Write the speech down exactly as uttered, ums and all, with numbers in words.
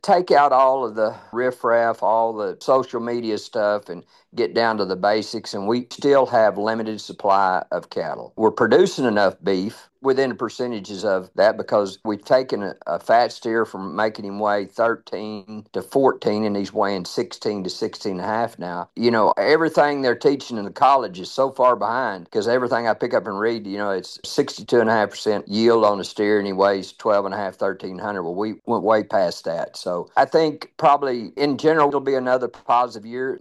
take out all of the riffraff, all the social media stuff, and get down to the basics, and we still have limited supply of cattle. We're producing enough beef within the percentages of that because we've taken a, a fat steer from making him weigh thirteen to fourteen, and he's weighing sixteen to sixteen and a half now. You know, everything they're teaching in the college is so far behind because everything I pick up and read, you know, it's sixty-two and a half percent yield on a steer and he weighs twelve and a half, thirteen hundred. Well, we went way past that. So I think probably in general, it'll be another positive year.